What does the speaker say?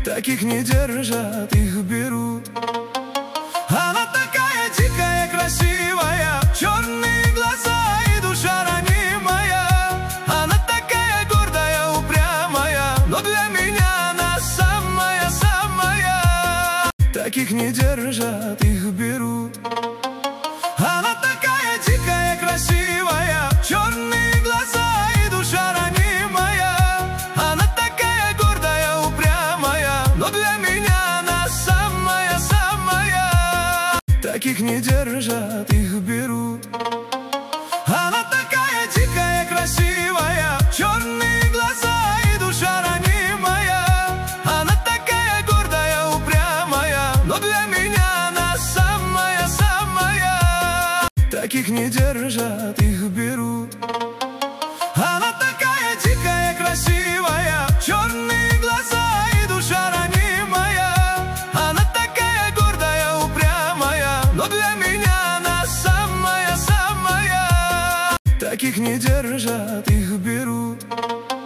Таких не держат, их берут. Она такая дикая, красивая, черные глаза и душа ранимая. Она такая гордая, упрямая, но для меня она самая-самая. Таких не держат, их берут. Она такая дикая, красивая, черные глаза и душа ранимая. Она такая гордая, упрямая, но для меня она самая-самая. Таких не держат, их берут. Она такая дикая, красивая, черные глаза и душа ранимая. Она такая гордая, упрямая, но для меня она самая-самая. Таких не держат, их берут. Она такая дикая, красивая, черные глаза и душа ранимая. Она такая гордая, упрямая, но для меня она самая-самая. Таких не держат, их берут.